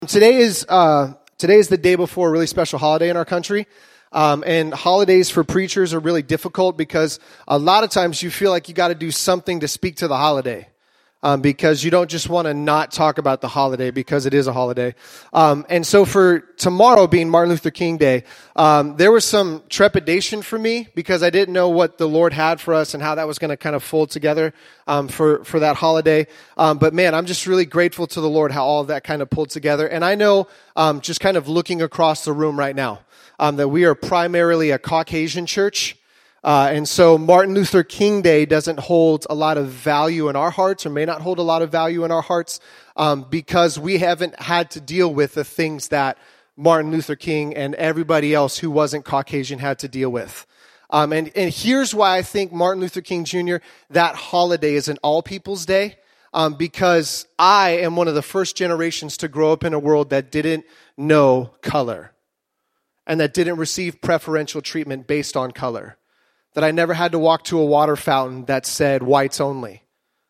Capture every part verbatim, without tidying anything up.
Today is uh, today is the day before a really special holiday in our country. Um, and holidays for preachers are really difficult because a lot of times you feel like you got to do something to speak to the holiday. Um, because you don't just want to not talk about the holiday because it is a holiday. Um, and so for tomorrow being Martin Luther King Day, um, there was some trepidation for me because I didn't know what the Lord had for us and how that was going to kind of fold together um, for, for that holiday. Um, but man, I'm just really grateful to the Lord how all of that kind of pulled together. And I know um, just kind of looking across the room right now um, that we are primarily a Caucasian church. Uh, and so Martin Luther King Day doesn't hold a lot of value in our hearts, or may not hold a lot of value in our hearts, um, because we haven't had to deal with the things that Martin Luther King and everybody else who wasn't Caucasian had to deal with. Um, and, and here's why I think Martin Luther King Junior, that holiday is an all people's day, um, because I am one of the first generations to grow up in a world that didn't know color and that didn't receive preferential treatment based on color. That I never had to walk to a water fountain that said whites only.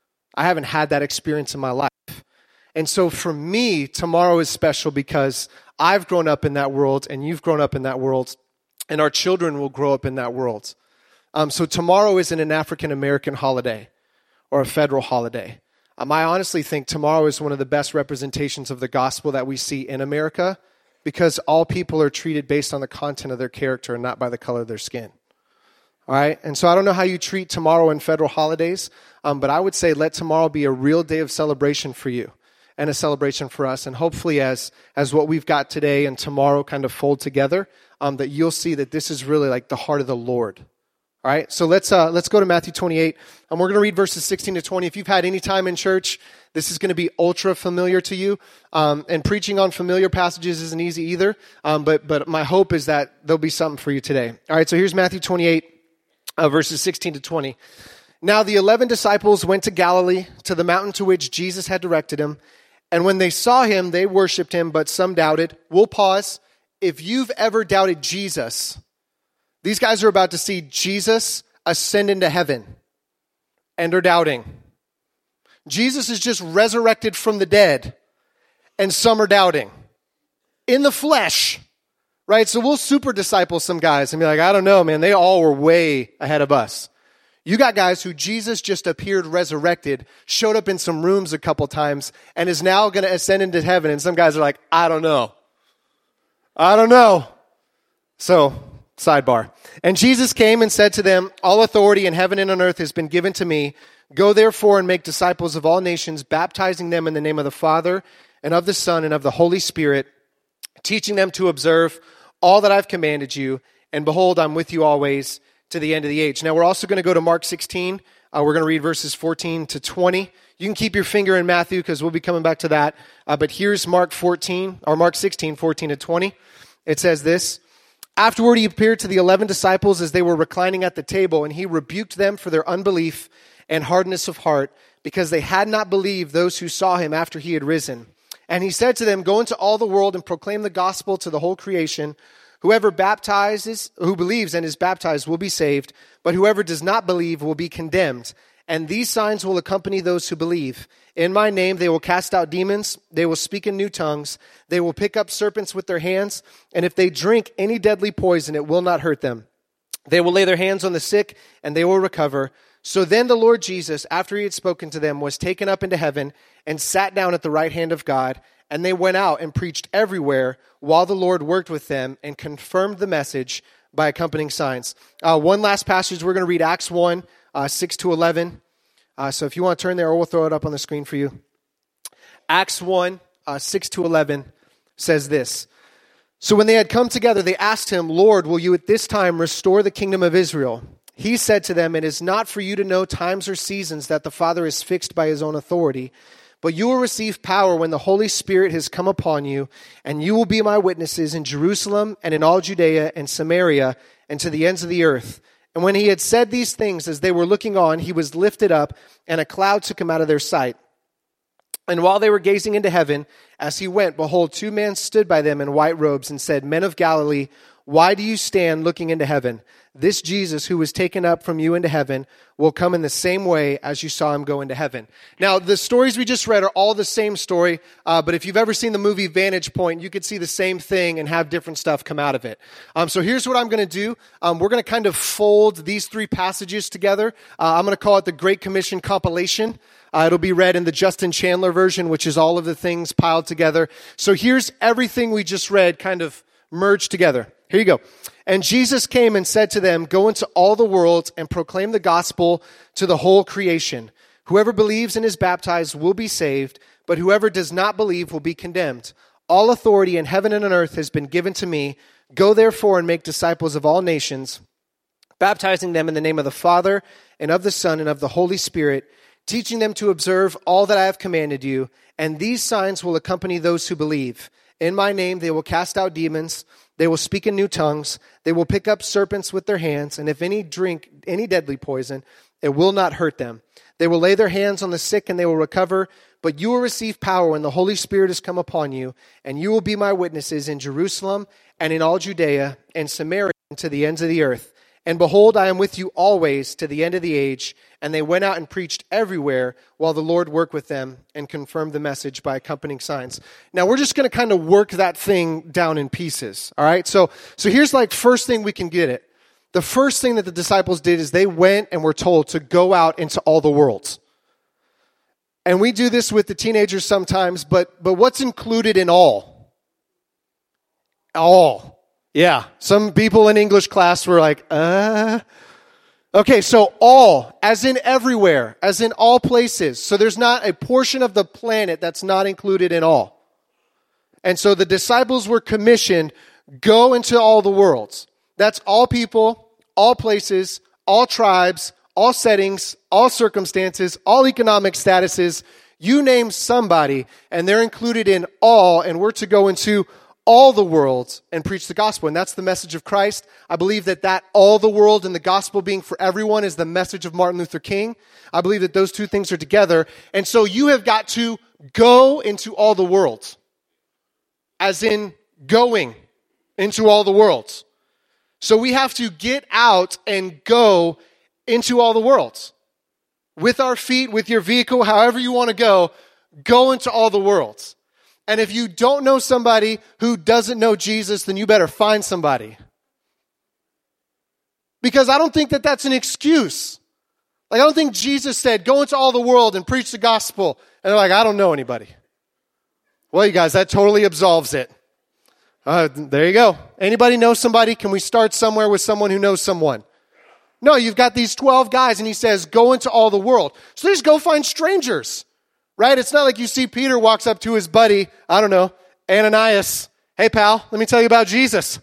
I haven't had that experience in my life. And so for me, tomorrow is special because I've grown up in that world and you've grown up in that world and our children will grow up in that world. Um, so tomorrow isn't an African-American holiday or a federal holiday. Um, I honestly think tomorrow is one of the best representations of the gospel that we see in America because all people are treated based on the content of their character and not by the color of their skin. All right, and so I don't know how you treat tomorrow and federal holidays, um, but I would say let tomorrow be a real day of celebration for you and a celebration for us. And hopefully as as what we've got today and tomorrow kind of fold together, um, that you'll see that this is really like the heart of the Lord. All right, so let's uh, let's go to Matthew twenty-eight, and we're going to read verses sixteen to twenty. If you've had any time in church, this is going to be ultra familiar to you, um, and preaching on familiar passages isn't easy either, um, but, but my hope is that there'll be something for you today. All right, so here's Matthew twenty-eight. Uh, verses sixteen to twenty. Now the eleven disciples went to Galilee, to the mountain to which Jesus had directed him. And when they saw him, they worshipped him, but some doubted. We'll pause. If you've ever doubted Jesus, these guys are about to see Jesus ascend into heaven, and are doubting. Jesus is just resurrected from the dead, and some are doubting. In the flesh. Right, so we'll super disciple some guys and be like, I don't know, man, they all were way ahead of us. You got guys who Jesus just appeared resurrected, showed up in some rooms a couple times, and is now going to ascend into heaven. And some guys are like, I don't know. I don't know. So, sidebar. And Jesus came and said to them, all authority in heaven and on earth has been given to me. Go therefore and make disciples of all nations, baptizing them in the name of the Father and of the Son and of the Holy Spirit, teaching them to observe all that I've commanded you, and behold, I'm with you always to the end of the age. Now, we're also going to go to Mark sixteen. Uh, we're going to read verses fourteen to twenty. You can keep your finger in Matthew because we'll be coming back to that. Uh, but here's Mark fourteen, or Mark sixteen, fourteen to twenty. It says this, afterward he appeared to the eleven disciples as they were reclining at the table, and he rebuked them for their unbelief and hardness of heart, because they had not believed those who saw him after he had risen. And he said to them, go into all the world and proclaim the gospel to the whole creation. Whoever baptizes, who believes and is baptized will be saved, but whoever does not believe will be condemned. And these signs will accompany those who believe. In my name they will cast out demons, they will speak in new tongues, they will pick up serpents with their hands, and if they drink any deadly poison, it will not hurt them. They will lay their hands on the sick, and they will recover. So then the Lord Jesus, after he had spoken to them, was taken up into heaven and sat down at the right hand of God. And they went out and preached everywhere while the Lord worked with them and confirmed the message by accompanying signs. Uh, one last passage, we're going to read Acts one, uh, six to eleven. Uh, so if you want to turn there, or we'll throw it up on the screen for you. Acts one, uh, six to eleven says this. So when they had come together, they asked him, Lord, will you at this time restore the kingdom of Israel? He said to them, it is not for you to know times or seasons that the Father has fixed by his own authority, but you will receive power when the Holy Spirit has come upon you, and you will be my witnesses in Jerusalem and in all Judea and Samaria and to the ends of the earth. And when he had said these things, as they were looking on, he was lifted up, and a cloud took him out of their sight. And while they were gazing into heaven, as he went, behold, two men stood by them in white robes and said, Men of Galilee, why do you stand looking into heaven? This Jesus who was taken up from you into heaven will come in the same way as you saw him go into heaven. Now, the stories we just read are all the same story, uh, but if you've ever seen the movie Vantage Point, you could see the same thing and have different stuff come out of it. Um, so here's what I'm going to do. Um, we're going to kind of fold these three passages together. Uh, I'm going to call it the Great Commission compilation. Uh, it'll be read in the Justin Chandler version, which is all of the things piled together. So here's everything we just read kind of merged together. Here you go. And Jesus came and said to them, Go into all the world and proclaim the gospel to the whole creation. Whoever believes and is baptized will be saved, but whoever does not believe will be condemned. All authority in heaven and on earth has been given to me. Go therefore and make disciples of all nations, baptizing them in the name of the Father and of the Son and of the Holy Spirit, teaching them to observe all that I have commanded you. And these signs will accompany those who believe. In my name they will cast out demons. They will speak in new tongues. They will pick up serpents with their hands. And if any drink any deadly poison, it will not hurt them. They will lay their hands on the sick and they will recover. But you will receive power when the Holy Spirit has come upon you. And you will be my witnesses in Jerusalem and in all Judea and Samaria and to the ends of the earth. And behold, I am with you always to the end of the age. And they went out and preached everywhere while the Lord worked with them and confirmed the message by accompanying signs. Now, we're just going to kind of work that thing down in pieces, all right? So, so here's like first thing we can get it. The first thing that the disciples did is they went and were told to go out into all the worlds. And we do this with the teenagers sometimes, but but what's included in all? All. Yeah. Some people in English class were like, uh... Okay, so all, as in everywhere, as in all places. So there's not a portion of the planet that's not included in all. And so the disciples were commissioned, go into all the worlds. That's all people, all places, all tribes, all settings, all circumstances, all economic statuses. You name somebody, and they're included in all, and we're to go into all the world and preach the gospel. And that's the message of Christ. I believe that that all the world and the gospel being for everyone is the message of Martin Luther King. I believe that those two things are together. And so you have got to go into all the world, as in going into all the worlds. So we have to get out and go into all the worlds. With our feet, with your vehicle, however you want to go, go into all the worlds. And if you don't know somebody who doesn't know Jesus, then you better find somebody. Because I don't think that that's an excuse. Like, I don't think Jesus said, go into all the world and preach the gospel. And they're like, I don't know anybody. Well, you guys, that totally absolves it. Uh, there you go. Anybody know somebody? Can we start somewhere with someone who knows someone? No, you've got these twelve guys, and he says, go into all the world. So just go find strangers. Right? It's not like you see Peter walks up to his buddy, I don't know, Ananias. Hey, pal, let me tell you about Jesus.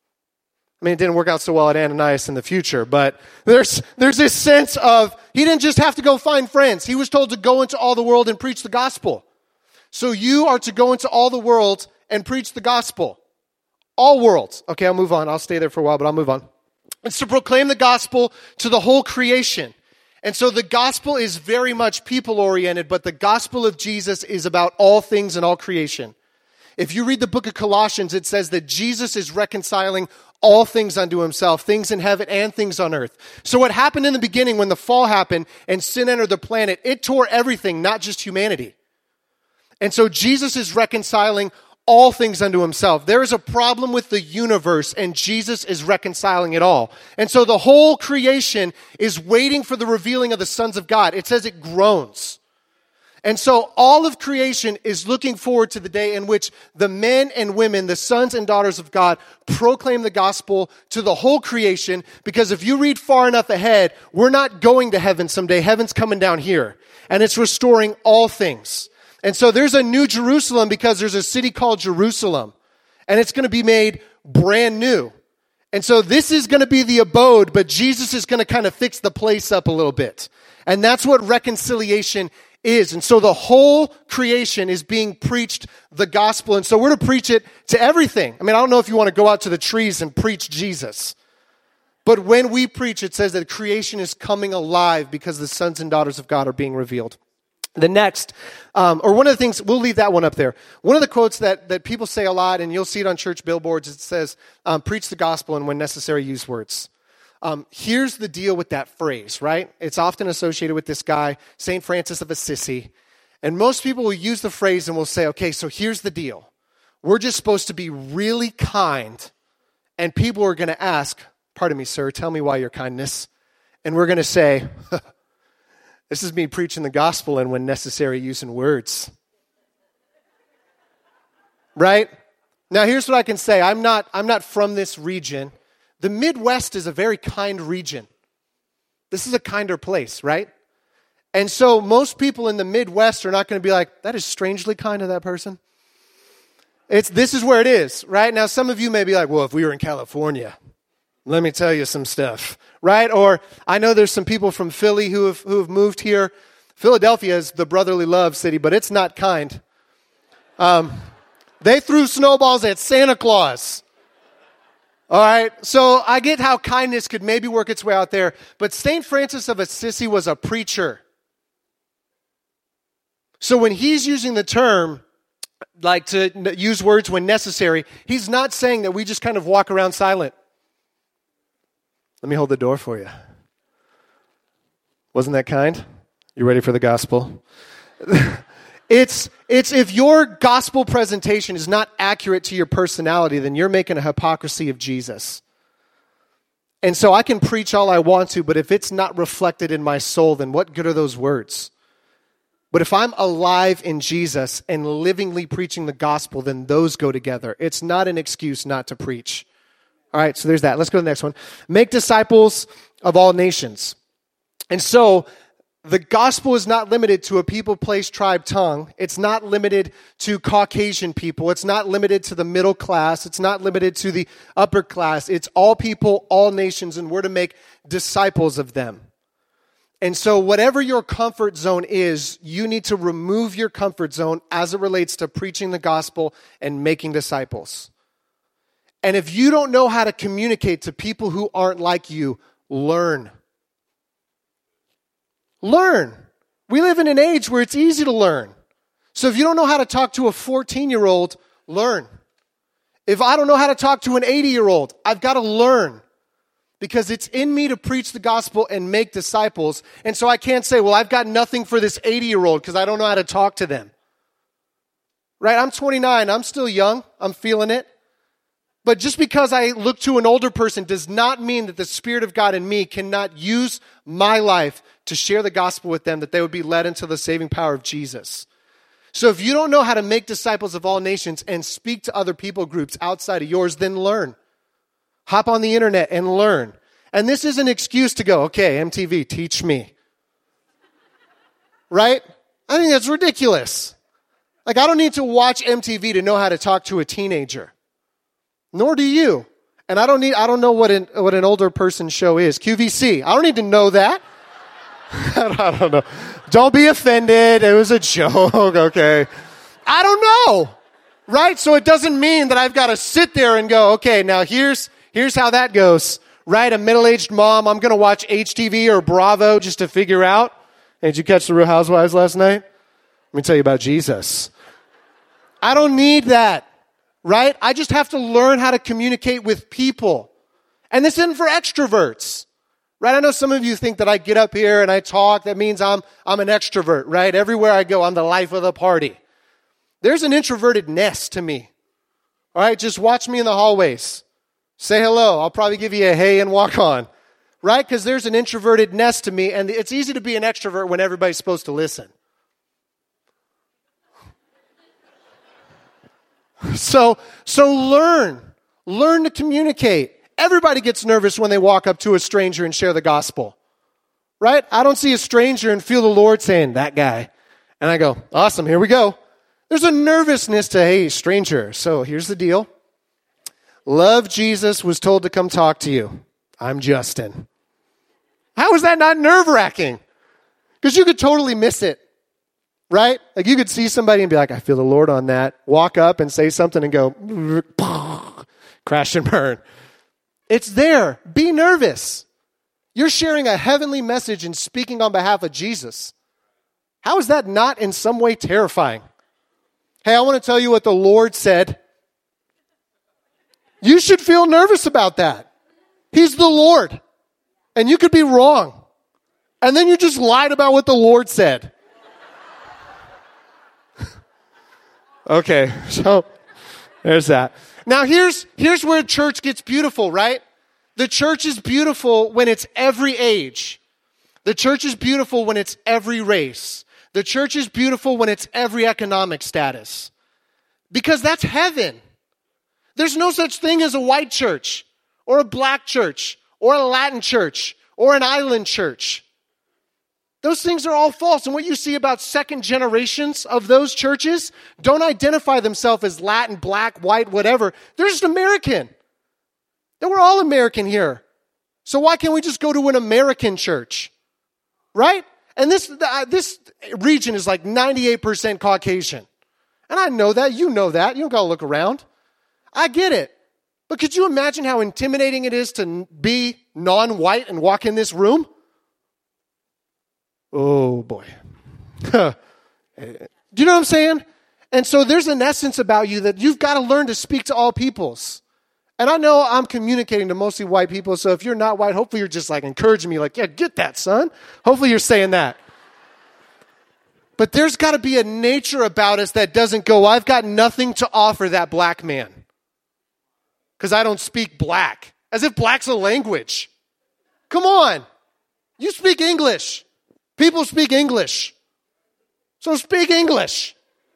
I mean, it didn't work out so well at Ananias in the future, but there's there's this sense of he didn't just have to go find friends. He was told to go into all the world and preach the gospel. So you are to go into all the world and preach the gospel. All worlds. Okay, I'll move on. I'll stay there for a while, but I'll move on. It's to proclaim the gospel to the whole creation. And so the gospel is very much people-oriented, but the gospel of Jesus is about all things and all creation. If you read the book of Colossians, it says that Jesus is reconciling all things unto himself, things in heaven and things on earth. So what happened in the beginning when the fall happened and sin entered the planet, it tore everything, not just humanity. And so Jesus is reconciling all things unto himself. There is a problem with the universe, and Jesus is reconciling it all. And so the whole creation is waiting for the revealing of the sons of God. It says it groans. And so all of creation is looking forward to the day in which the men and women, the sons and daughters of God, proclaim the gospel to the whole creation. Because if you read far enough ahead, we're not going to heaven someday. Heaven's coming down here. And it's restoring all things. And so there's a new Jerusalem because there's a city called Jerusalem. And it's going to be made brand new. And so this is going to be the abode, but Jesus is going to kind of fix the place up a little bit. And that's what reconciliation is. And so the whole creation is being preached the gospel. And so we're to preach it to everything. I mean, I don't know if you want to go out to the trees and preach Jesus. But when we preach, it says that creation is coming alive because the sons and daughters of God are being revealed. The next, um, or one of the things, we'll leave that one up there. One of the quotes that, that people say a lot, and you'll see it on church billboards, it says, um, preach the gospel and when necessary, use words. Um, here's the deal with that phrase, right? It's often associated with this guy, Saint Francis of Assisi. And most people will use the phrase and will say, okay, so here's the deal. We're just supposed to be really kind, and people are going to ask, pardon me, sir, tell me why your kindness. And we're going to say, this is me preaching the gospel and when necessary using words. Right? Now here's what I can say. I'm not, I'm not from this region. The Midwest is a very kind region. This is a kinder place, right? And so most people in the Midwest are not going to be like, that is strangely kind of that person. It's, this is where it is, right? Now some of you may be like, well, if we were in California, let me tell you some stuff, right? Or I know there's some people from Philly who have who have moved here. Philadelphia is the brotherly love city, but it's not kind. Um, they threw snowballs at Santa Claus. All right, so I get how kindness could maybe work its way out there, but Saint Francis of Assisi was a preacher. So when he's using the term, like to use words when necessary, he's not saying that we just kind of walk around silent. Let me hold the door for you. Wasn't that kind? You ready for the gospel? it's it's if your gospel presentation is not accurate to your personality, then you're making a hypocrisy of Jesus. And so I can preach all I want to, but if it's not reflected in my soul, then what good are those words? But if I'm alive in Jesus and livingly preaching the gospel, then those go together. It's not an excuse not to preach. All right, so there's that. Let's go to the next one. Make disciples of all nations. And so the gospel is not limited to a people, place, tribe, tongue. It's not limited to Caucasian people. It's not limited to the middle class. It's not limited to the upper class. It's all people, all nations, and we're to make disciples of them. And so whatever your comfort zone is, you need to remove your comfort zone as it relates to preaching the gospel and making disciples. And if you don't know how to communicate to people who aren't like you, learn. Learn. We live in an age where it's easy to learn. So if you don't know how to talk to a fourteen-year-old, learn. If I don't know how to talk to an eighty-year-old, I've got to learn. Because it's in me to preach the gospel and make disciples. And so I can't say, well, I've got nothing for this eighty-year-old because I don't know how to talk to them. Right? I'm twenty-nine. I'm still young. I'm feeling it. But just because I look to an older person does not mean that the Spirit of God in me cannot use my life to share the gospel with them, that they would be led into the saving power of Jesus. So if you don't know how to make disciples of all nations and speak to other people groups outside of yours, then learn. Hop on the internet and learn. And this is an excuse to go, okay, M T V, teach me. Right? I think that's ridiculous. Like, I don't need to watch M T V to know how to talk to a teenager. Nor do you. And I don't need, I don't know what an, what an older person show is. Q V C. I don't need to know that. I don't know. Don't be offended. It was a joke, okay? I don't know. Right? So it doesn't mean that I've got to sit there and go, okay, now here's, here's how that goes. Right? A middle-aged mom, I'm going to watch H T V or Bravo just to figure out. Hey, did you catch the Real Housewives last night? Let me tell you about Jesus. I don't need that. Right? I just have to learn how to communicate with people. And this isn't for extroverts. Right? I know some of you think that I get up here and I talk. That means I'm, I'm an extrovert, right? Everywhere I go, I'm the life of the party. There's an introvertedness to me. All right? Just watch me in the hallways. Say hello. I'll probably give you a hey and walk on. Right? Because there's an introvertedness to me. And it's easy to be an extrovert when everybody's supposed to listen. So, so learn. Learn to communicate. Everybody gets nervous when they walk up to a stranger and share the gospel. Right? I don't see a stranger and feel the Lord saying, that guy. And I go, awesome, here we go. There's a nervousness to, hey, stranger. So here's the deal. Love Jesus was told to come talk to you. I'm Justin. How is that not nerve-wracking? Because you could totally miss it. Right? Like you could see somebody and be like, I feel the Lord on that. Walk up and say something and go, crash and burn. It's there. Be nervous. You're sharing a heavenly message and speaking on behalf of Jesus. How is that not in some way terrifying? Hey, I want to tell you what the Lord said. You should feel nervous about that. He's the Lord. And you could be wrong. And then you just lied about what the Lord said. Okay, so there's that. Now here's, here's where church gets beautiful, right? The church is beautiful when it's every age. The church is beautiful when it's every race. The church is beautiful when it's every economic status. Because that's heaven. There's no such thing as a white church, or a black church, or a Latin church, or an island church. Those things are all false. And what you see about second generations of those churches don't identify themselves as Latin, black, white, whatever. They're just American. And we're all American here. So why can't we just go to an American church? Right? And this, uh, this region is like ninety-eight percent Caucasian. And I know that. You know that. You don't got to look around. I get it. But could you imagine how intimidating it is to be non-white and walk in this room? Oh, boy. Do you know what I'm saying? And so there's an essence about you that you've got to learn to speak to all peoples. And I know I'm communicating to mostly white people, so if you're not white, hopefully you're just like encouraging me, like, yeah, get that, son. Hopefully you're saying that. But there's got to be a nature about us that doesn't go, I've got nothing to offer that black man. Because I don't speak black. As if black's a language. Come on. You speak English. People speak English. So speak English.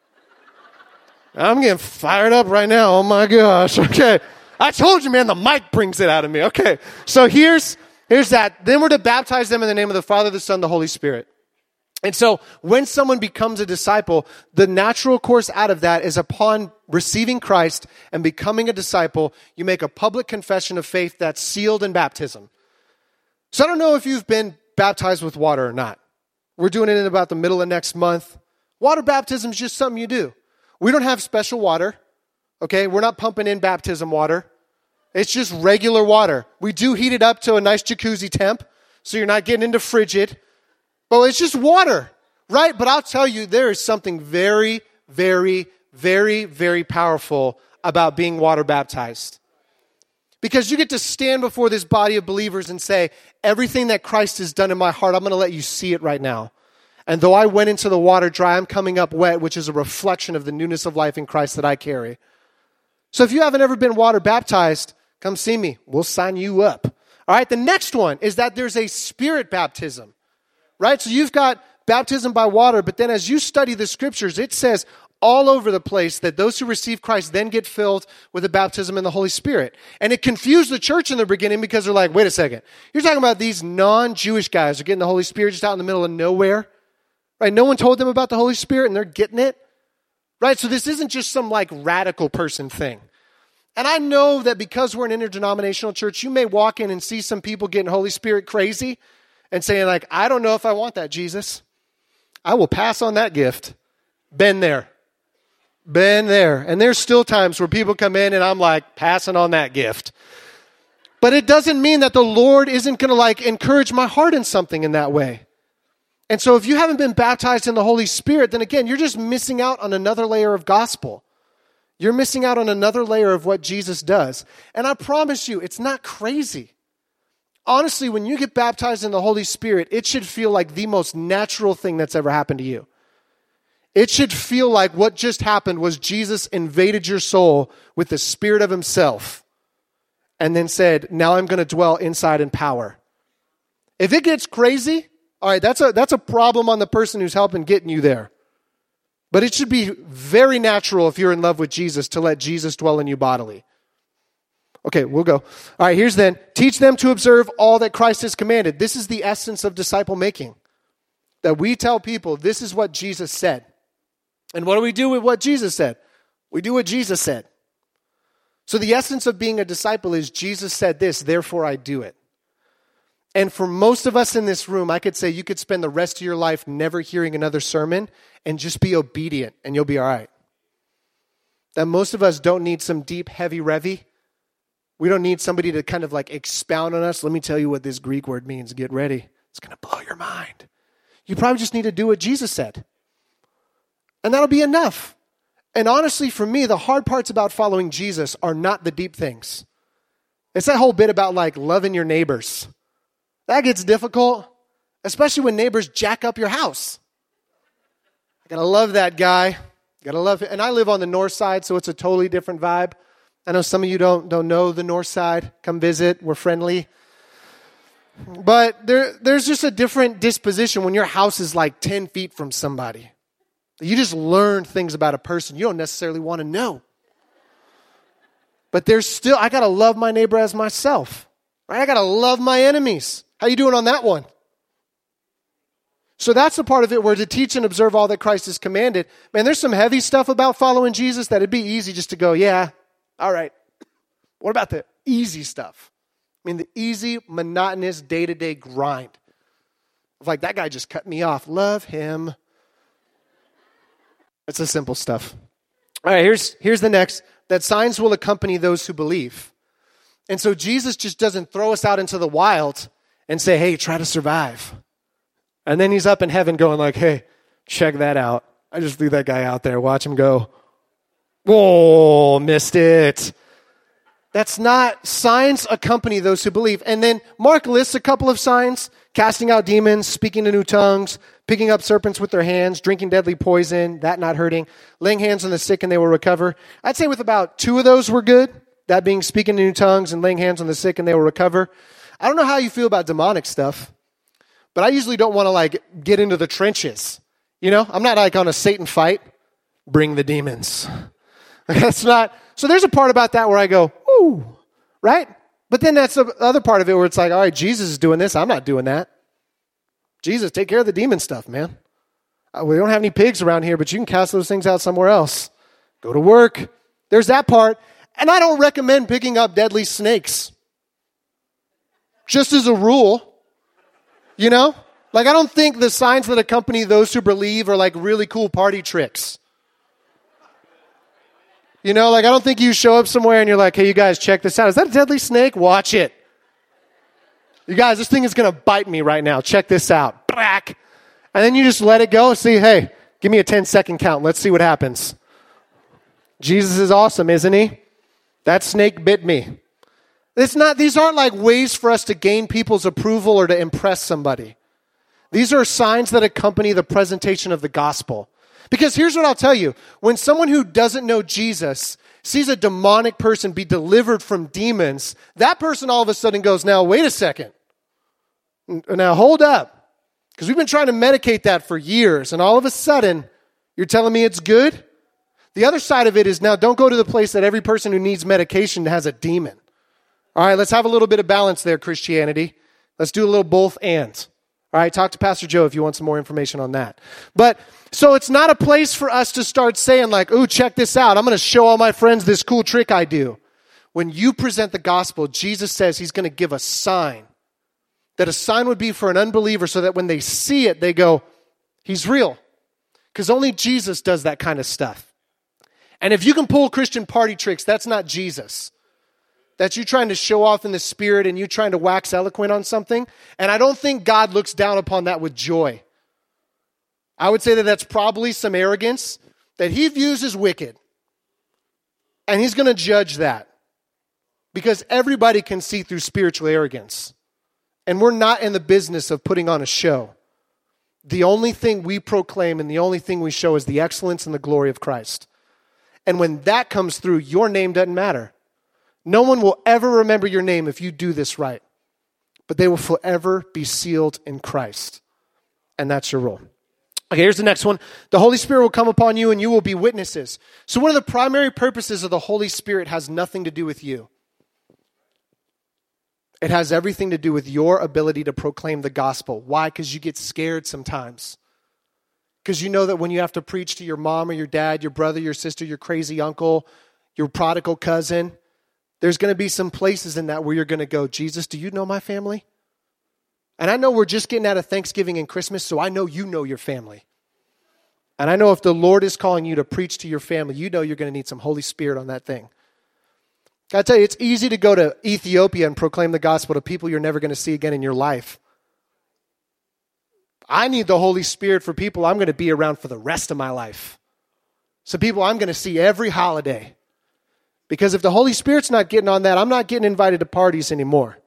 I'm getting fired up right now. Oh my gosh. Okay. I told you, man, the mic brings it out of me. Okay. So here's, here's that. Then we're to baptize them in the name of the Father, the Son, the Holy Spirit. And so when someone becomes a disciple, the natural course out of that is upon receiving Christ and becoming a disciple, you make a public confession of faith that's sealed in baptism. So I don't know if you've been baptized with water or not. We're doing it in about the middle of next month. Water baptism is just something you do. We don't have special water, okay? We're not pumping in baptism water. It's just regular water. We do heat it up to a nice jacuzzi temp, so you're not getting into frigid. But it's just water, right? But I'll tell you, there is something very, very, very, very powerful about being water baptized. Because you get to stand before this body of believers and say, everything that Christ has done in my heart, I'm going to let you see it right now. And though I went into the water dry, I'm coming up wet, which is a reflection of the newness of life in Christ that I carry. So if you haven't ever been water baptized, come see me. We'll sign you up. All right, the next one is that there's a spirit baptism. Right? So you've got baptism by water, but then as you study the scriptures, it says all over the place that those who receive Christ then get filled with the baptism in the Holy Spirit. And it confused the church in the beginning because they're like, wait a second. You're talking about these non-Jewish guys who are getting the Holy Spirit just out in the middle of nowhere? Right? No one told them about the Holy Spirit and they're getting it? Right? So this isn't just some like radical person thing. And I know that because we're an interdenominational church, you may walk in and see some people getting Holy Spirit crazy and saying like, I don't know if I want that, Jesus. I will pass on that gift. Been there. Been there. And there's still times where people come in and I'm like, passing on that gift. But it doesn't mean that the Lord isn't going to like encourage my heart in something in that way. And so if you haven't been baptized in the Holy Spirit, then again, you're just missing out on another layer of gospel. You're missing out on another layer of what Jesus does. And I promise you, it's not crazy. Honestly, when you get baptized in the Holy Spirit, it should feel like the most natural thing that's ever happened to you. It should feel like what just happened was Jesus invaded your soul with the Spirit of himself and then said, now I'm going to dwell inside in power. If it gets crazy, all right, that's a, that's a problem on the person who's helping getting you there. But it should be very natural if you're in love with Jesus to let Jesus dwell in you bodily. Okay, we'll go. All right, here's then. Teach them to observe all that Christ has commanded. This is the essence of disciple making. That we tell people this is what Jesus said. And what do we do with what Jesus said? We do what Jesus said. So the essence of being a disciple is Jesus said this, therefore I do it. And for most of us in this room, I could say you could spend the rest of your life never hearing another sermon and just be obedient and you'll be all right. That most of us don't need some deep, heavy revy. We don't need somebody to kind of like expound on us. Let me tell you what this Greek word means. Get ready. It's going to blow your mind. You probably just need to do what Jesus said. And that'll be enough. And honestly, for me, the hard parts about following Jesus are not the deep things. It's that whole bit about like loving your neighbors. That gets difficult, especially when neighbors jack up your house. I gotta love that guy. Gotta love it. And I live on the north side, so it's a totally different vibe. I know some of you don't, don't know the north side. Come visit. We're friendly. But there, there's just a different disposition when your house is like ten feet from somebody. You just learn things about a person you don't necessarily want to know. But there's still, I got to love my neighbor as myself. Right? I got to love my enemies. How you doing on that one? So that's the part of it where to teach and observe all that Christ has commanded. Man, there's some heavy stuff about following Jesus that it'd be easy just to go, yeah, all right. What about the easy stuff? I mean, the easy, monotonous, day-to-day grind. Of like, that guy just cut me off. Love him. It's the simple stuff. All right, here's, here's the next. That signs will accompany those who believe. And so Jesus just doesn't throw us out into the wild and say, hey, try to survive. And then he's up in heaven going like, hey, check that out. I just threw that guy out there. Watch him go. Whoa, missed it. That's not, signs accompany those who believe. And then Mark lists a couple of signs: casting out demons, speaking in new tongues, picking up serpents with their hands, drinking deadly poison, that not hurting, laying hands on the sick and they will recover. I'd say with about two of those were good, that being speaking in new tongues and laying hands on the sick and they will recover. I don't know how you feel about demonic stuff, but I usually don't want to like get into the trenches. You know, I'm not like on a Satan fight. Bring the demons. That's not, so there's a part about that where I go, ooh, right? But then that's the other part of it where it's like, all right, Jesus is doing this. I'm not doing that. Jesus, take care of the demon stuff, man. We don't have any pigs around here, but you can cast those things out somewhere else. Go to work. There's that part. And I don't recommend picking up deadly snakes. Just as a rule, you know? Like, I don't think the signs that accompany those who believe are like really cool party tricks. You know, like I don't think you show up somewhere and you're like, hey, you guys, check this out. Is that a deadly snake? Watch it. You guys, this thing is going to bite me right now. Check this out. Brack. And then you just let it go and see, hey, give me a ten second count. Let's see what happens. Jesus is awesome, isn't he? That snake bit me. It's not, these aren't like ways for us to gain people's approval or to impress somebody. These are signs that accompany the presentation of the gospel. Because here's what I'll tell you. When someone who doesn't know Jesus sees a demonic person be delivered from demons, that person all of a sudden goes, now, wait a second. Now, hold up. Because we've been trying to medicate that for years. And all of a sudden, you're telling me it's good? The other side of it is now don't go to the place that every person who needs medication has a demon. All right, let's have a little bit of balance there, Christianity. Let's do a little both and. All right, talk to Pastor Joe if you want some more information on that. But so it's not a place for us to start saying like, ooh, check this out. I'm going to show all my friends this cool trick I do. When you present the gospel, Jesus says he's going to give a sign. That a sign would be for an unbeliever so that when they see it, they go, he's real. Because only Jesus does that kind of stuff. And if you can pull Christian party tricks, that's not Jesus. That's you trying to show off in the spirit and you trying to wax eloquent on something. And I don't think God looks down upon that with joy. I would say that that's probably some arrogance that he views as wicked. And he's going to judge that. Because everybody can see through spiritual arrogance. And we're not in the business of putting on a show. The only thing we proclaim and the only thing we show is the excellence and the glory of Christ. And when that comes through, your name doesn't matter. No one will ever remember your name if you do this right. But they will forever be sealed in Christ. And that's your role. Okay, here's the next one. The Holy Spirit will come upon you and you will be witnesses. So one of the primary purposes of the Holy Spirit has nothing to do with you. It has everything to do with your ability to proclaim the gospel. Why? Because you get scared sometimes. Because you know that when you have to preach to your mom or your dad, your brother, your sister, your crazy uncle, your prodigal cousin, there's going to be some places in that where you're going to go, Jesus, do you know my family? And I know we're just getting out of Thanksgiving and Christmas, so I know you know your family. And I know if the Lord is calling you to preach to your family, you know you're going to need some Holy Spirit on that thing. I tell you, it's easy to go to Ethiopia and proclaim the gospel to people you're never going to see again in your life. I need the Holy Spirit for people I'm going to be around for the rest of my life. So people I'm going to see every holiday. Because if the Holy Spirit's not getting on that, I'm not getting invited to parties anymore.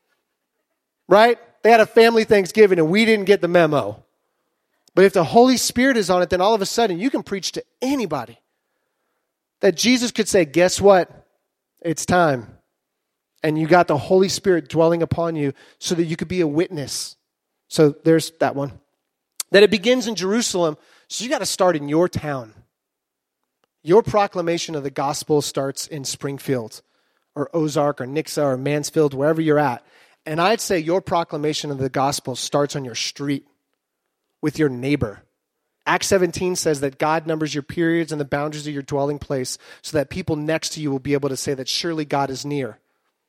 Right? They had a family Thanksgiving and we didn't get the memo. But if the Holy Spirit is on it, then all of a sudden you can preach to anybody. That Jesus could say, guess what? It's time. And you got the Holy Spirit dwelling upon you so that you could be a witness. So there's that one. That it begins in Jerusalem, so you got to start in your town. Your proclamation of the gospel starts in Springfield or Ozark or Nixa or Mansfield, wherever you're at. And I'd say your proclamation of the gospel starts on your street with your neighbor. Acts seventeen says that God numbers your periods and the boundaries of your dwelling place so that people next to you will be able to say that surely God is near.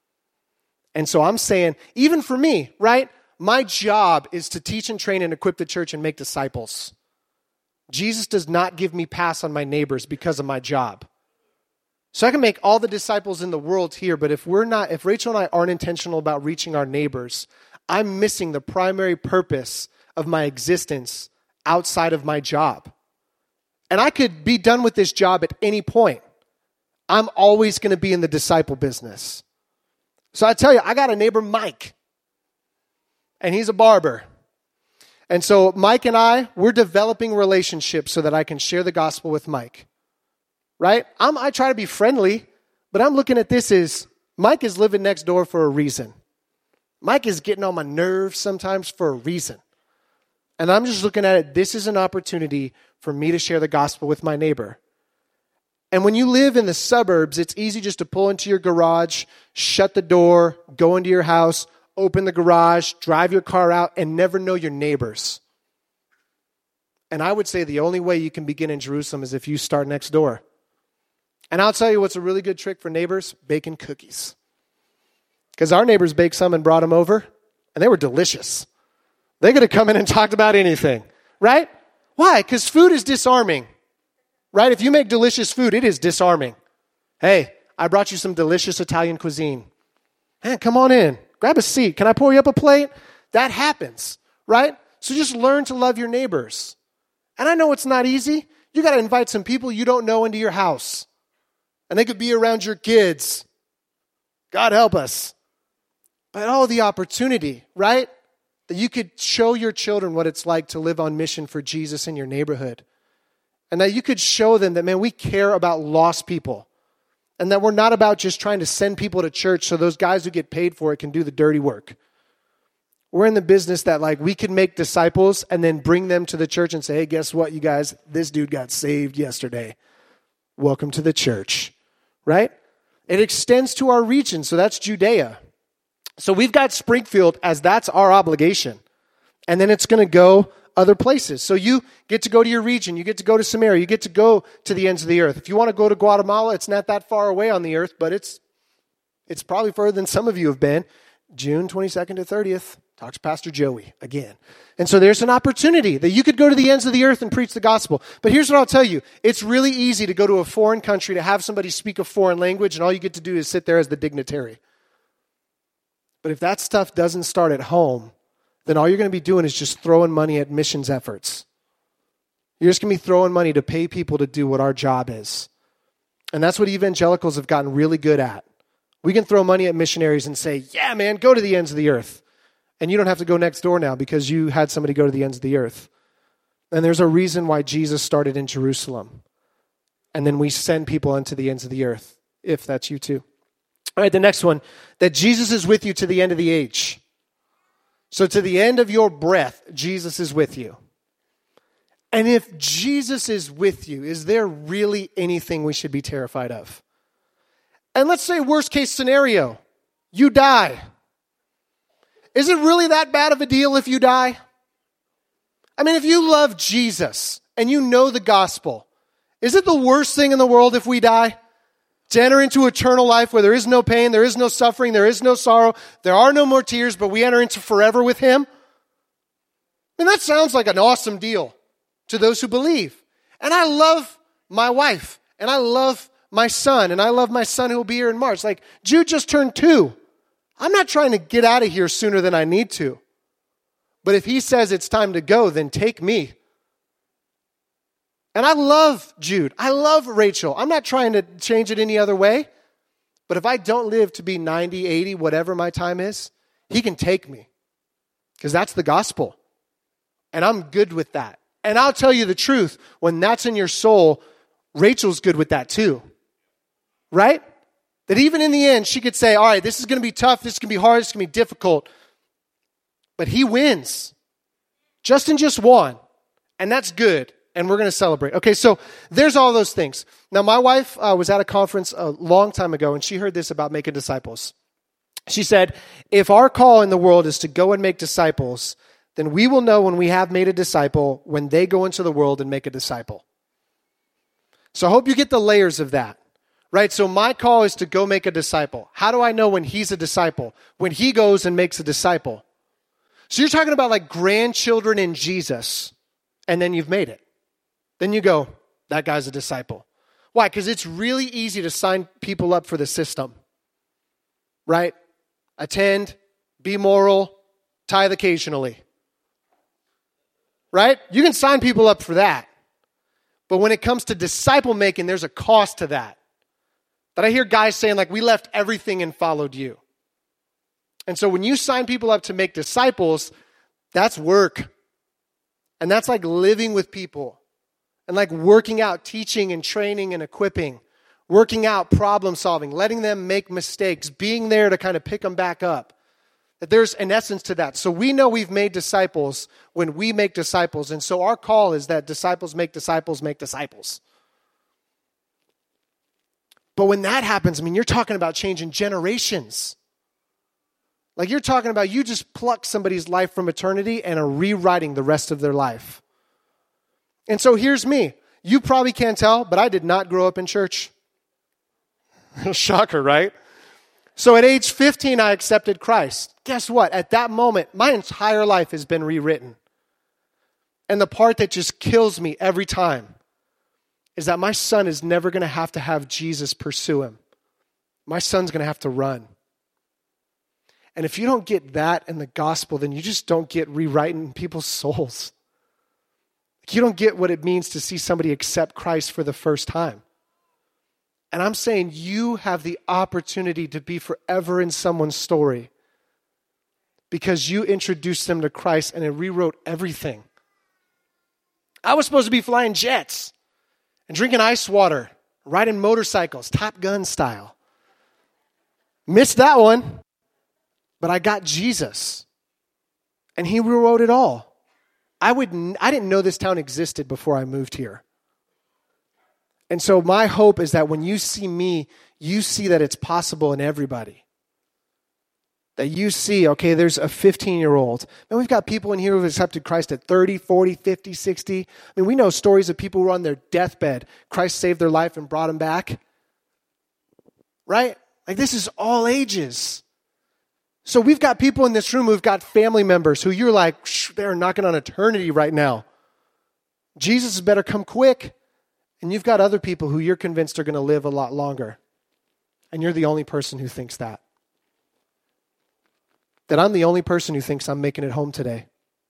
And so I'm saying, even for me, right? My job is to teach and train and equip the church and make disciples. Jesus does not give me pass on my neighbors because of my job. So I can make all the disciples in the world here, but if we're not, if Rachel and I aren't intentional about reaching our neighbors, I'm missing the primary purpose of my existence outside of my job. And I could be done with this job at any point. I'm always going to be in the disciple business. So I tell you, I got a neighbor, Mike, and he's a barber. And so Mike and I, we're developing relationships so that I can share the gospel with Mike. Right? I'm, I try to be friendly, but I'm looking at this as Mike is living next door for a reason. Mike is getting on my nerves sometimes for a reason. And I'm just looking at it, this is an opportunity for me to share the gospel with my neighbor. And when you live in the suburbs, it's easy just to pull into your garage, shut the door, go into your house, open the garage, drive your car out, and never know your neighbors. And I would say the only way you can begin in Jerusalem is if you start next door. And I'll tell you what's a really good trick for neighbors, baking cookies. Because our neighbors baked some and brought them over, and they were delicious. They could have come in and talked about anything, right? Why? Because food is disarming, right? If you make delicious food, it is disarming. Hey, I brought you some delicious Italian cuisine. Man, come on in. Grab a seat. Can I pour you up a plate? That happens, right? So just learn to love your neighbors. And I know it's not easy. You got to invite some people you don't know into your house. And they could be around your kids. God help us. But oh, the opportunity, right? That you could show your children what it's like to live on mission for Jesus in your neighborhood. And that you could show them that, man, we care about lost people. And that we're not about just trying to send people to church so those guys who get paid for it can do the dirty work. We're in the business that, like, we can make disciples and then bring them to the church and say, hey, guess what, you guys? This dude got saved yesterday. Welcome to the church, right? It extends to our region, so that's Judea. So we've got Springfield as that's our obligation. And then it's going to go other places. So you get to go to your region. You get to go to Samaria. You get to go to the ends of the earth. If you want to go to Guatemala, it's not that far away on the earth, but it's it's probably further than some of you have been. June twenty-second to thirtieth. Talks Pastor Joey again. And so there's an opportunity that you could go to the ends of the earth and preach the gospel. But here's what I'll tell you. It's really easy to go to a foreign country, to have somebody speak a foreign language, and all you get to do is sit there as the dignitary. But if that stuff doesn't start at home, then all you're going to be doing is just throwing money at missions efforts. You're just going to be throwing money to pay people to do what our job is. And that's what evangelicals have gotten really good at. We can throw money at missionaries and say, yeah, man, go to the ends of the earth. And you don't have to go next door now because you had somebody go to the ends of the earth. And there's a reason why Jesus started in Jerusalem. And then we send people into the ends of the earth, if that's you too. All right, the next one, that Jesus is with you to the end of the age. So to the end of your breath, Jesus is with you. And if Jesus is with you, is there really anything we should be terrified of? And let's say worst case scenario, you die. Is it really that bad of a deal if you die? I mean, if you love Jesus and you know the gospel, is it the worst thing in the world if we die? To enter into eternal life where there is no pain, there is no suffering, there is no sorrow, there are no more tears, but we enter into forever with Him? I mean, that sounds like an awesome deal to those who believe. And I love my wife, and I love my son, and I love my son who will be here in March. Like, Jude just turned two. I'm not trying to get out of here sooner than I need to. But if he says it's time to go, then take me. And I love Jude. I love Rachel. I'm not trying to change it any other way. But if I don't live to be ninety, eighty, whatever my time is, he can take me. Because that's the gospel. And I'm good with that. And I'll tell you the truth. When that's in your soul, Rachel's good with that too. Right? That even in the end, she could say, all right, this is going to be tough. This is going to be hard. This is going to be difficult. But he wins. Justin just won. And that's good. And we're going to celebrate. Okay, so there's all those things. Now, my wife uh, was at a conference a long time ago, and she heard this about making disciples. She said, if our call in the world is to go and make disciples, then we will know when we have made a disciple when they go into the world and make a disciple. So I hope you get the layers of that, right? So my call is to go make a disciple. How do I know when he's a disciple? When he goes and makes a disciple. So you're talking about like grandchildren in Jesus, and then you've made it. Then you go, that guy's a disciple. Why? Because it's really easy to sign people up for the system, right? Attend, be moral, tithe occasionally, right? You can sign people up for that. But when it comes to disciple making, there's a cost to that. That I hear guys saying like, we left everything and followed you. And so when you sign people up to make disciples, that's work. And that's like living with people. And like working out, teaching and training and equipping, working out, problem solving, letting them make mistakes, being there to kind of pick them back up. That there's an essence to that. So we know we've made disciples when we make disciples. And so our call is that disciples make disciples make disciples. But when that happens, I mean, you're talking about changing generations. Like you're talking about you just pluck somebody's life from eternity and are rewriting the rest of their life. And so here's me. You probably can't tell, but I did not grow up in church. Shocker, right? So at age fifteen, I accepted Christ. Guess what? At that moment, my entire life has been rewritten. And the part that just kills me every time is that my son is never going to have to have Jesus pursue him. My son's going to have to run. And if you don't get that in the gospel, then you just don't get rewriting people's souls. You don't get what it means to see somebody accept Christ for the first time. And I'm saying you have the opportunity to be forever in someone's story because you introduced them to Christ and it rewrote everything. I was supposed to be flying jets and drinking ice water, riding motorcycles, Top Gun style. Missed that one, but I got Jesus and he rewrote it all. I would. I didn't know this town existed before I moved here. And so my hope is that when you see me, you see that it's possible in everybody. That you see, okay, there's a fifteen-year-old. And we've got people in here who've accepted Christ at thirty, forty, fifty, sixty. I mean, we know stories of people who are on their deathbed. Christ saved their life and brought them back. Right? Like this is all ages. So we've got people in this room who've got family members who you're like, they're knocking on eternity right now. Jesus better come quick. And you've got other people who you're convinced are going to live a lot longer. And you're the only person who thinks that. That I'm the only person who thinks I'm making it home today.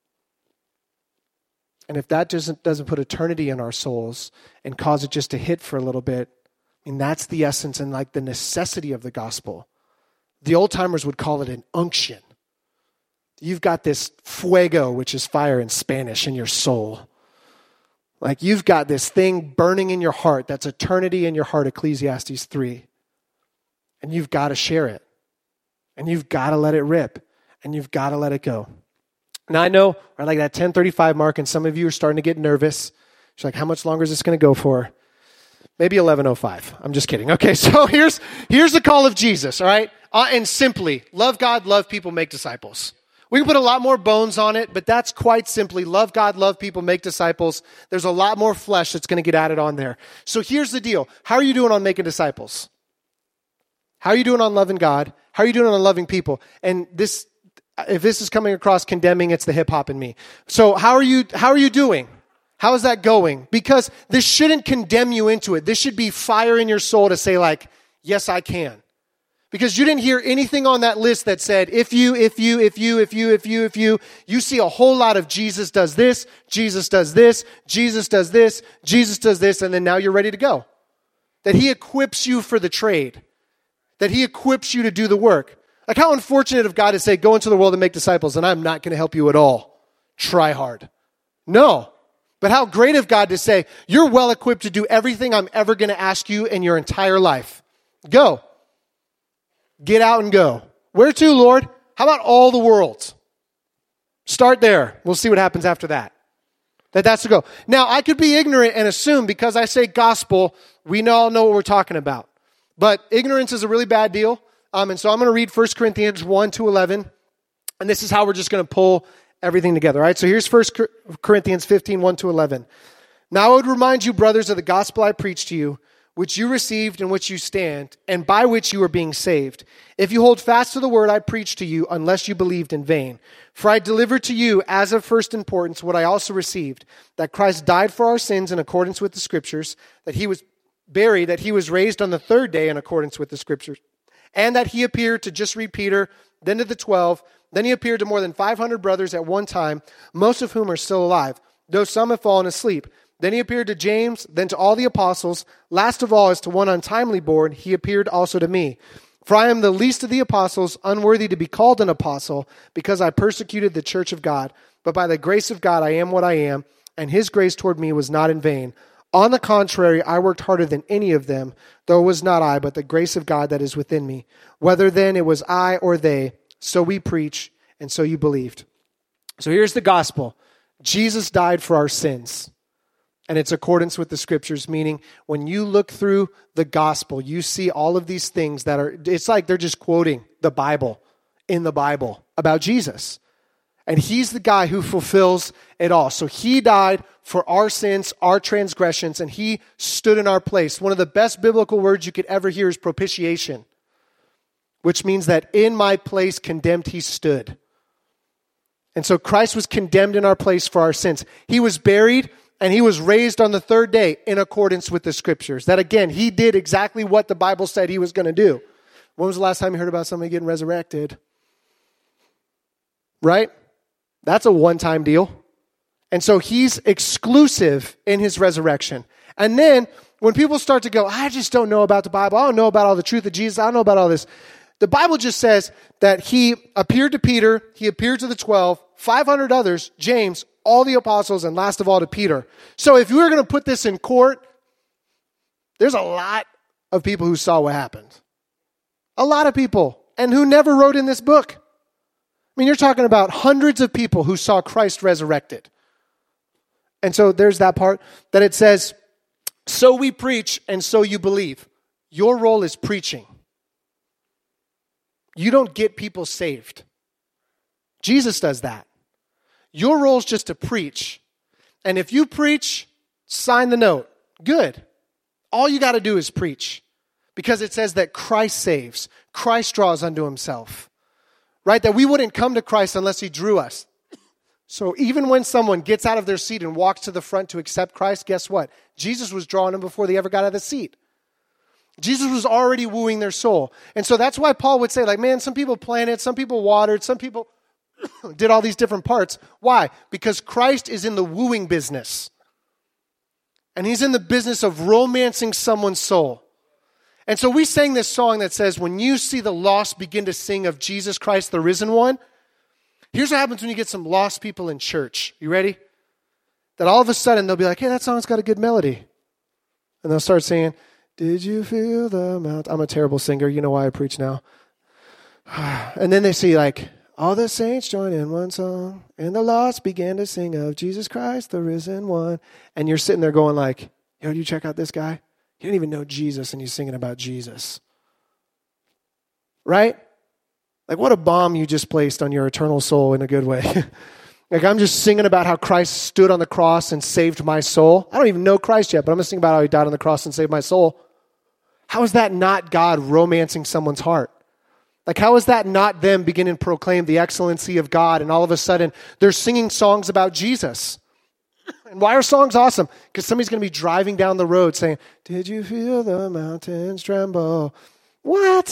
And if that doesn't, doesn't put eternity in our souls and cause it just to hit for a little bit, I mean, that's the essence and like the necessity of the gospel. The old timers would call it an unction. You've got this fuego, which is fire in Spanish, in your soul. Like you've got this thing burning in your heart. That's eternity in your heart, Ecclesiastes three. And you've got to share it. And you've got to let it rip. And you've got to let it go. Now I know we're like that ten thirty-five mark, and some of you are starting to get nervous. You're like, how much longer is this going to go for? Maybe eleven oh five. I'm just kidding. Okay, so here's here's the call of Jesus, all right? Uh, and simply, love God, love people, make disciples. We can put a lot more bones on it, but that's quite simply love God, love people, make disciples. There's a lot more flesh that's going to get added on there. So here's the deal. How are you doing on making disciples? How are you doing on loving God? How are you doing on loving people? And this, if this is coming across condemning, it's the hip hop in me. So how are you, how are you doing? How is that going? Because this shouldn't condemn you into it. This should be fire in your soul to say like, yes, I can. Because you didn't hear anything on that list that said, if you, if you, if you, if you, if you, if you, you see a whole lot of Jesus does this, Jesus does this, Jesus does this, Jesus does this, and then now you're ready to go. That he equips you for the trade. That he equips you to do the work. Like how unfortunate of God to say, go into the world and make disciples, and I'm not going to help you at all. Try hard. No. But how great of God to say, you're well equipped to do everything I'm ever going to ask you in your entire life. Go. Get out and go. Where to, Lord? How about all the world? Start there. We'll see what happens after that. That that's the go. Now, I could be ignorant and assume because I say gospel, we all know what we're talking about. But ignorance is a really bad deal. Um, and so I'm going to read First Corinthians one to eleven. And this is how we're just going to pull everything together. All right, so here's First Corinthians fifteen, one to eleven. Now I would remind you, brothers, of the gospel I preached to you, which you received, in which you stand, and by which you are being saved, if you hold fast to the word I preached to you, unless you believed in vain. For I delivered to you as of first importance what I also received, that Christ died for our sins in accordance with the Scriptures, that he was buried, that he was raised on the third day in accordance with the Scriptures, and that he appeared to, just read Peter, then to the twelve, then he appeared to more than five hundred brothers at one time, most of whom are still alive, though some have fallen asleep. Then he appeared to James, then to all the apostles. Last of all, as to one untimely born, he appeared also to me. For I am the least of the apostles, unworthy to be called an apostle, because I persecuted the church of God. But by the grace of God I am what I am, and his grace toward me was not in vain. On the contrary, I worked harder than any of them, though it was not I, but the grace of God that is within me. Whether then it was I or they, so we preach, and so you believed. So here's the gospel. Jesus died for our sins. And it's accordance with the Scriptures, meaning when you look through the gospel, you see all of these things that are, it's like they're just quoting the Bible in the Bible about Jesus. And he's the guy who fulfills it all. So he died for our sins, our transgressions, and he stood in our place. One of the best biblical words you could ever hear is propitiation, which means that in my place condemned he stood. And so Christ was condemned in our place for our sins. He was buried, and he was raised on the third day in accordance with the Scriptures. That again, he did exactly what the Bible said he was going to do. When was the last time you heard about somebody getting resurrected? Right? That's a one-time deal. And so he's exclusive in his resurrection. And then when people start to go, I just don't know about the Bible. I don't know about all the truth of Jesus. I don't know about all this. The Bible just says that he appeared to Peter, he appeared to the twelve, five hundred others, James, all the apostles, and last of all to Peter. So if you were going to put this in court, there's a lot of people who saw what happened. A lot of people, and who never wrote in this book. I mean, you're talking about hundreds of people who saw Christ resurrected. And so there's that part that it says, so we preach and so you believe. Your role is preaching. You don't get people saved. Jesus does that. Your role is just to preach. And if you preach, sign the note. Good. All you got to do is preach. Because it says that Christ saves. Christ draws unto himself. Right? That we wouldn't come to Christ unless he drew us. So even when someone gets out of their seat and walks to the front to accept Christ, guess what? Jesus was drawing them before they ever got out of the seat. Jesus was already wooing their soul. And so that's why Paul would say, like, man, some people planted, some people watered, some people did all these different parts. Why? Because Christ is in the wooing business. And he's in the business of romancing someone's soul. And so we sang this song that says, when you see the lost begin to sing of Jesus Christ, the risen one, here's what happens when you get some lost people in church. You ready? That all of a sudden they'll be like, hey, that song's got a good melody. And they'll start singing, did you feel the mount? I'm a terrible singer. You know why I preach now. And then they see like, all the saints join in one song, and the lost began to sing of Jesus Christ, the risen one. And you're sitting there going like, yo, do you check out this guy? He didn't even know Jesus, and he's singing about Jesus. Right? Like what a bomb you just placed on your eternal soul in a good way. Like I'm just singing about how Christ stood on the cross and saved my soul. I don't even know Christ yet, but I'm going to sing about how he died on the cross and saved my soul. How is that not God romancing someone's heart? Like how is that not them beginning to proclaim the excellency of God, and all of a sudden they're singing songs about Jesus? And why are songs awesome? Because somebody's going to be driving down the road saying, did you feel the mountains tremble? What?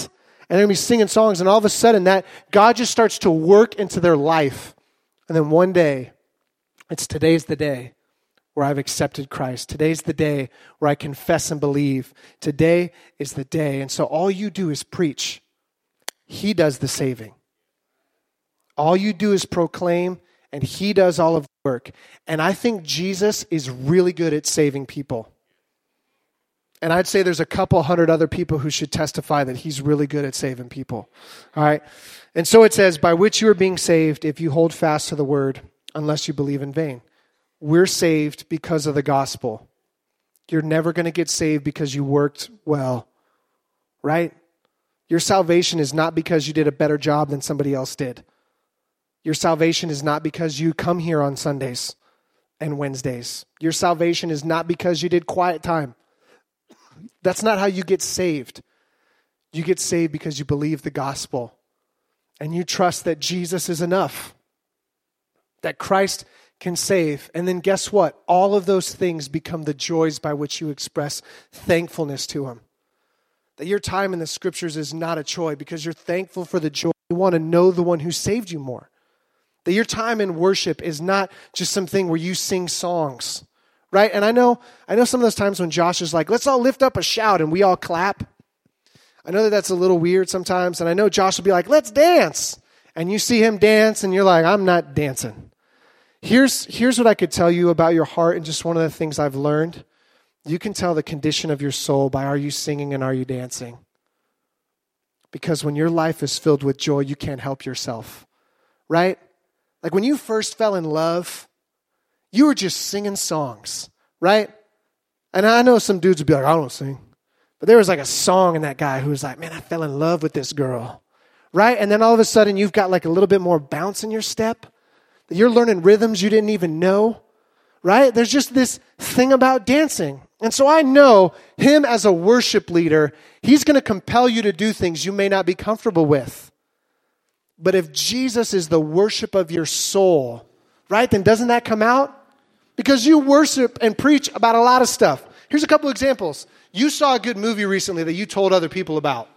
And they're going to be singing songs, and all of a sudden that God just starts to work into their life. And then one day, it's today's the day where I've accepted Christ. Today's the day where I confess and believe. Today is the day. And so all you do is preach. He does the saving. All you do is proclaim, and he does all of the work. And I think Jesus is really good at saving people. And I'd say there's a couple hundred other people who should testify that he's really good at saving people. All right? And so it says, by which you are being saved if you hold fast to the word, unless you believe in vain. We're saved because of the gospel. You're never going to get saved because you worked well, right? Your salvation is not because you did a better job than somebody else did. Your salvation is not because you come here on Sundays and Wednesdays. Your salvation is not because you did quiet time. That's not how you get saved. You get saved because you believe the gospel and you trust that Jesus is enough, that Christ can save. And then guess what? All of those things become the joys by which you express thankfulness to him. That your time in the scriptures is not a chore because you're thankful for the joy. You want to know the one who saved you more. That your time in worship is not just something where you sing songs, right? And I know, I know some of those times when Josh is like, let's all lift up a shout and we all clap. I know that that's a little weird sometimes. And I know Josh will be like, let's dance. And you see him dance and you're like, I'm not dancing. Here's, here's what I could tell you about your heart, and just one of the things I've learned. You can tell the condition of your soul by are you singing and are you dancing? Because when your life is filled with joy, you can't help yourself, right? Like when you first fell in love, you were just singing songs, right? And I know some dudes would be like, I don't sing. But there was like a song in that guy who was like, man, I fell in love with this girl, right? And then all of a sudden you've got like a little bit more bounce in your step. You're learning rhythms you didn't even know, right? There's just this thing about dancing. And so I know him as a worship leader, he's going to compel you to do things you may not be comfortable with. But if Jesus is the worship of your soul, right, then doesn't that come out? Because you worship and preach about a lot of stuff. Here's a couple examples. You saw a good movie recently that you told other people about.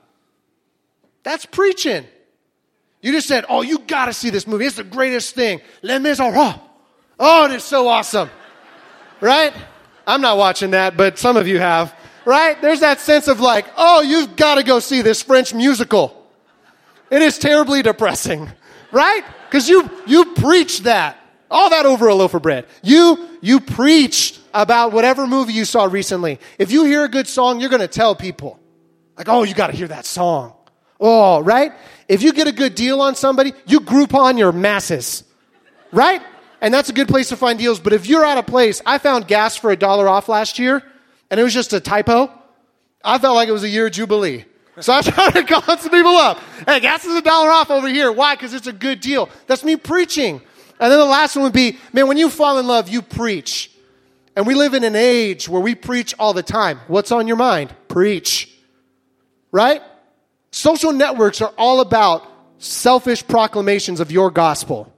That's preaching. You just said, oh, you got to see this movie. It's the greatest thing. Les Miserables. Oh, it is so awesome. Right? I'm not watching that, but some of you have. Right? There's that sense of like, oh, you've got to go see this French musical. It is terribly depressing. Right? Because you you preached that. All that over a loaf of bread. You, you preached about whatever movie you saw recently. If you hear a good song, you're going to tell people. Like, oh, you got to hear that song. Oh, right? If you get a good deal on somebody, you Groupon your masses, right? And that's a good place to find deals. But if you're out of place, I found gas for a dollar off last year, and it was just a typo. I felt like it was a year of Jubilee. So I started calling some people up. Hey, gas is a dollar off over here. Why? Because it's a good deal. That's me preaching. And then the last one would be, man, when you fall in love, you preach. And we live in an age where we preach all the time. What's on your mind? Preach. Right? Social networks are all about selfish proclamations of your gospel.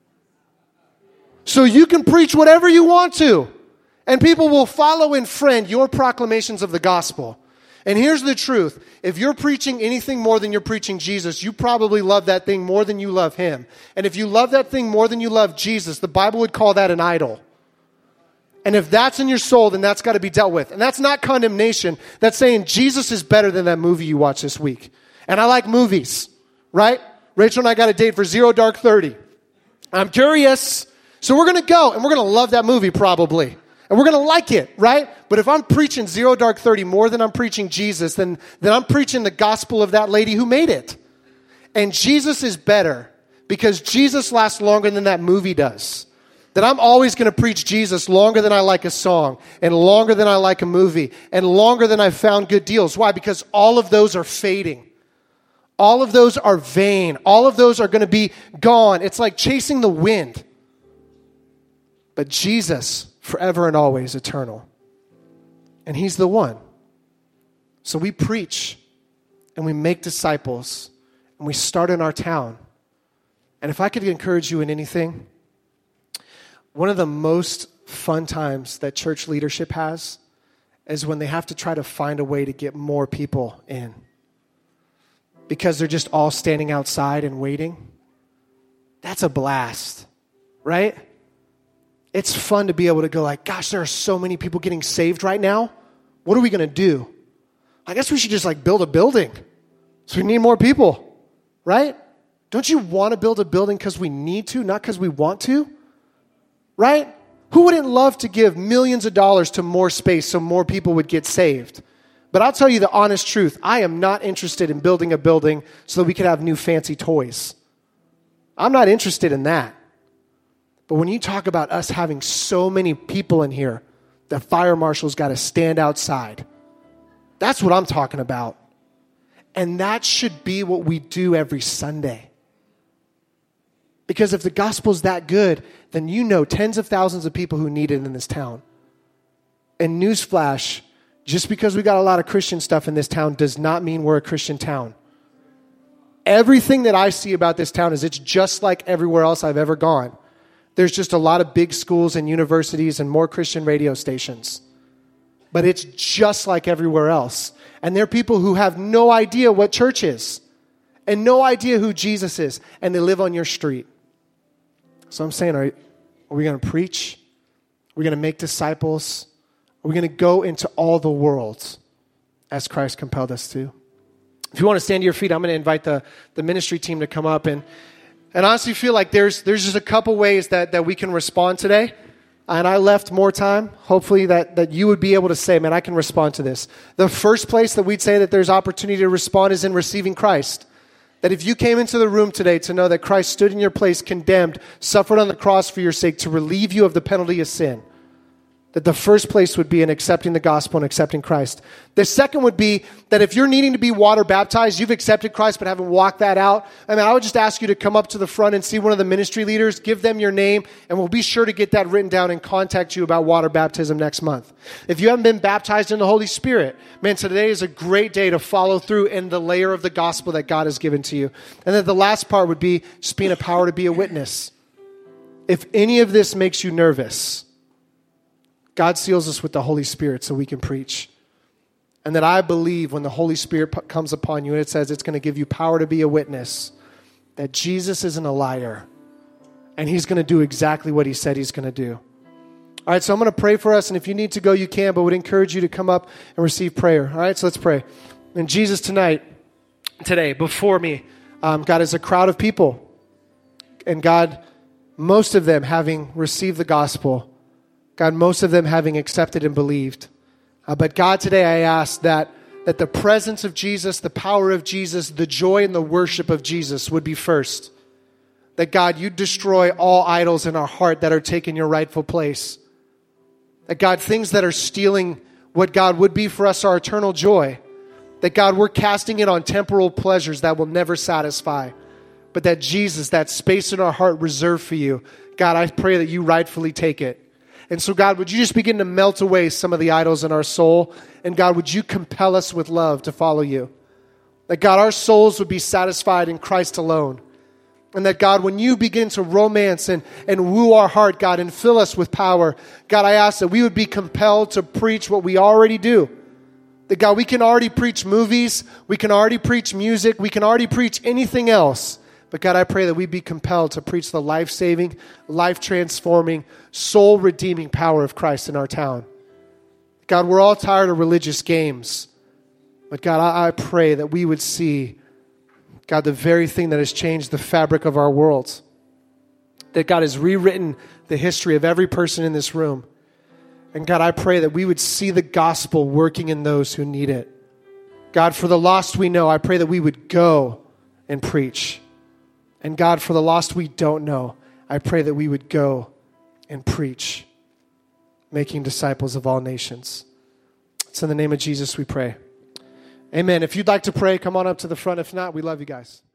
So you can preach whatever you want to, and people will follow and friend your proclamations of the gospel. And here's the truth. If you're preaching anything more than you're preaching Jesus, you probably love that thing more than you love him. And if you love that thing more than you love Jesus, the Bible would call that an idol. And if that's in your soul, then that's got to be dealt with. And that's not condemnation. That's saying Jesus is better than that movie you watched this week. And I like movies, right? Rachel and I got a date for Zero Dark Thirty. I'm curious. So we're going to go, and we're going to love that movie probably. And we're going to like it, right? But if I'm preaching Zero Dark Thirty more than I'm preaching Jesus, then, then I'm preaching the gospel of that lady who made it. And Jesus is better because Jesus lasts longer than that movie does. That I'm always going to preach Jesus longer than I like a song, and longer than I like a movie, and longer than I've found good deals. Why? Because all of those are fading. All of those are vain. All of those are going to be gone. It's like chasing the wind. But Jesus, forever and always, eternal. And he's the one. So we preach, and we make disciples, and we start in our town. And if I could encourage you in anything, one of the most fun times that church leadership has is when they have to try to find a way to get more people in. because they're just all standing outside and waiting. That's a blast, right? It's fun to be able to go like, gosh, there are so many people getting saved right now. What are we going to do? I guess we should just like build a building. So we need more people, right? Don't you want to build a building because we need to, not because we want to? Right? Who wouldn't love to give millions of dollars to more space so more people would get saved? But I'll tell you the honest truth. I am not interested in building a building so that we could have new fancy toys. I'm not interested in that. But when you talk about us having so many people in here, the fire marshal's got to stand outside. That's what I'm talking about. And that should be what we do every Sunday. Because if the gospel's that good, then you know tens of thousands of people who need it in this town. And newsflash, just because we got a lot of Christian stuff in this town does not mean we're a Christian town. Everything that I see about this town is it's just like everywhere else I've ever gone. There's just a lot of big schools and universities and more Christian radio stations. But it's just like everywhere else. And there are people who have no idea what church is and no idea who Jesus is, and they live on your street. So I'm saying, are, are we going to preach? Are we going to make disciples? Are we going to go into all the world as Christ compelled us to? If you want to stand to your feet, I'm going to invite the, the ministry team to come up. And, and honestly feel like there's, there's just a couple ways that, that we can respond today. And I left more time, hopefully that, that you would be able to say, man, I can respond to this. The first place that we'd say that there's opportunity to respond is in receiving Christ. That if you came into the room today to know that Christ stood in your place, condemned, suffered on the cross for your sake to relieve you of the penalty of sin, that the first place would be in accepting the gospel and accepting Christ. The second would be that if you're needing to be water baptized, you've accepted Christ but haven't walked that out, I mean, I would just ask you to come up to the front and see one of the ministry leaders, give them your name, and we'll be sure to get that written down and contact you about water baptism next month. If you haven't been baptized in the Holy Spirit, man, today is a great day to follow through in the layer of the gospel that God has given to you. And then the last part would be just being a power to be a witness. If any of this makes you nervous, God seals us with the Holy Spirit so we can preach. And that I believe when the Holy Spirit p- comes upon you and it says it's going to give you power to be a witness, that Jesus isn't a liar. And he's going to do exactly what he said he's going to do. All right, so I'm going to pray for us. And if you need to go, you can. But would encourage you to come up and receive prayer. All right, so let's pray. And Jesus, tonight, today, before me, um, God, is a crowd of people. And God, most of them having received the gospel, God, most of them having accepted and believed. Uh, but God, today I ask that, that the presence of Jesus, the power of Jesus, the joy and the worship of Jesus would be first. That God, you destroy all idols in our heart that are taking your rightful place. That God, things that are stealing what God would be for us our eternal joy. That God, we're casting it on temporal pleasures that will never satisfy. But that Jesus, that space in our heart reserved for you, God, I pray that you rightfully take it. And so, God, would you just begin to melt away some of the idols in our soul? And God, would you compel us with love to follow you? That, God, our souls would be satisfied in Christ alone. And that, God, when you begin to romance and, and woo our heart, God, and fill us with power, God, I ask that we would be compelled to preach what we already do. That, God, we can already preach movies, we can already preach music, we can already preach anything else. But God, I pray that we be compelled to preach the life-saving, life-transforming, soul-redeeming power of Christ in our town. God, we're all tired of religious games. But God, I, I pray that we would see, God, the very thing that has changed the fabric of our world. That God has rewritten the history of every person in this room. And God, I pray that we would see the gospel working in those who need it. God, for the lost we know, I pray that we would go and preach. And God, for the lost we don't know, I pray that we would go and preach, making disciples of all nations. It's in the name of Jesus we pray. Amen. If you'd like to pray, come on up to the front. If not, we love you guys.